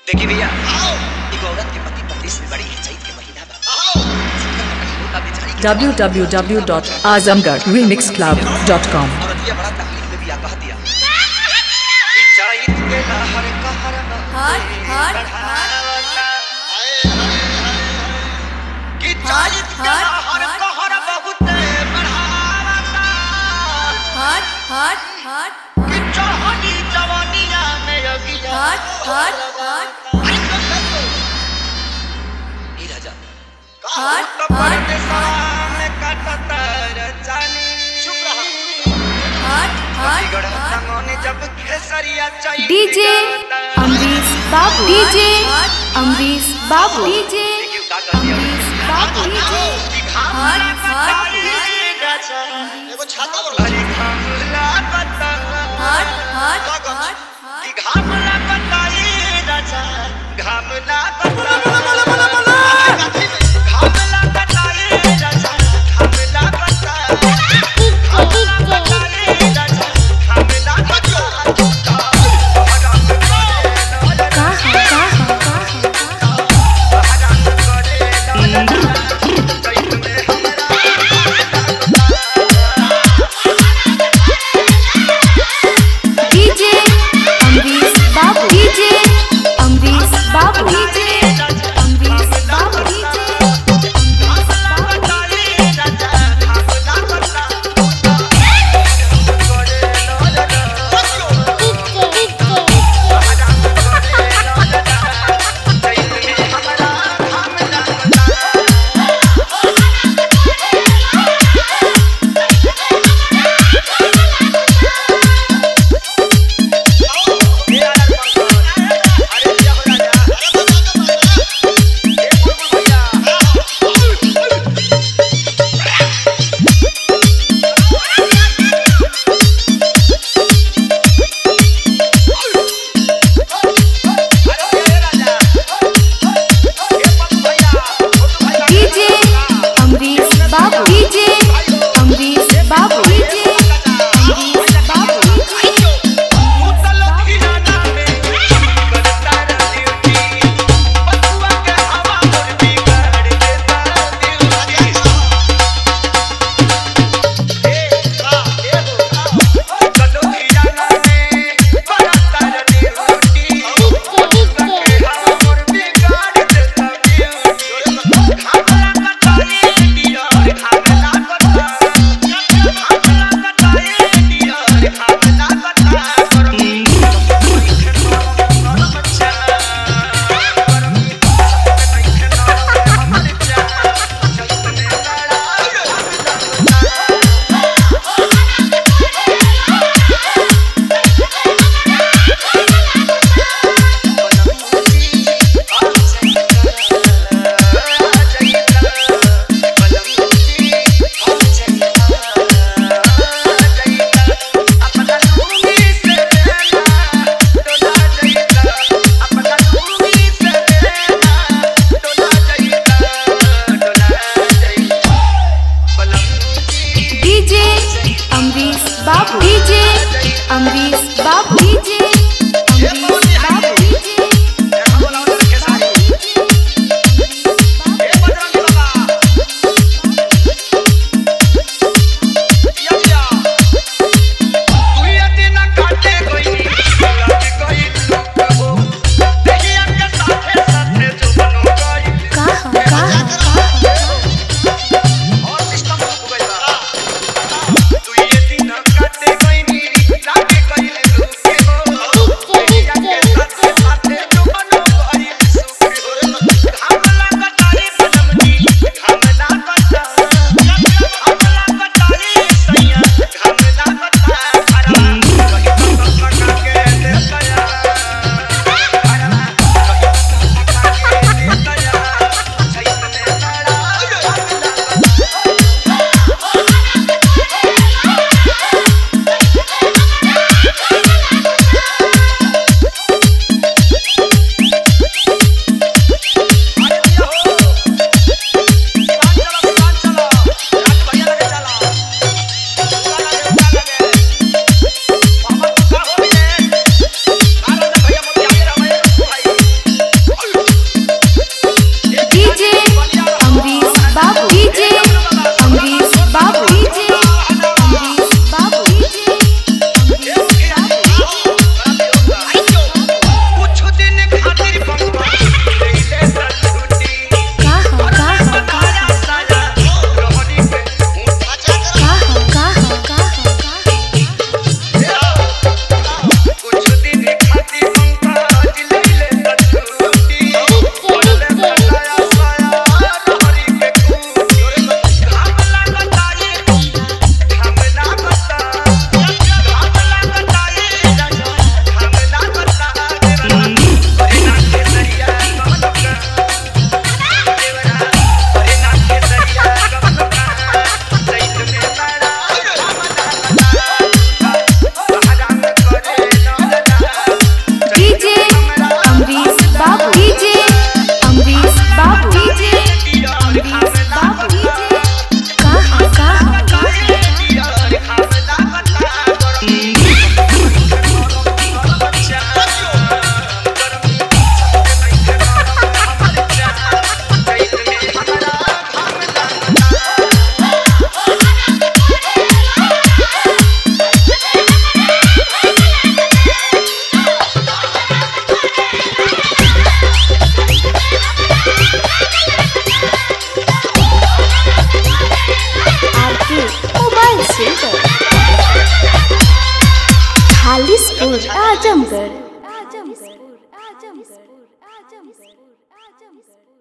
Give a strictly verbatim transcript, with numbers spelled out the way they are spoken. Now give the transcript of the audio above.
देखी भैया एक औरत के पति परदेश में बड़ी हिचैत के महीना बा w w w dot azamgarh remix club dot com औरत ये बड़ा तकलीफ में भी आ कह दिया हिचैत के लहर कहर हट हट कि हिचैत के लहर कहर बहुत बढ़ावता हट हट हट कि चढ़नी जवानिया में अगिया हट हट हट ई राजा हट तो परदेशवा में काटता रचानी चुप रहा हट हट गढ़ संगोने जब खेसरिया चाहिए डीजे अमरीश बाबू डीजे अमरीश बाबू डीजे अमरीश बाबू डीजे हट हट एगो छाता बोला अरे घामला पता हट हट हट कि घामला पता ये राजा घामला पता बोला बोला बोला घामला पता ये राजा घामला पता घामला ये राजा घामला पता डीजे आजमगढ़ आजमगढ़ आजमगढ़ आजमगढ़ आजमगढ़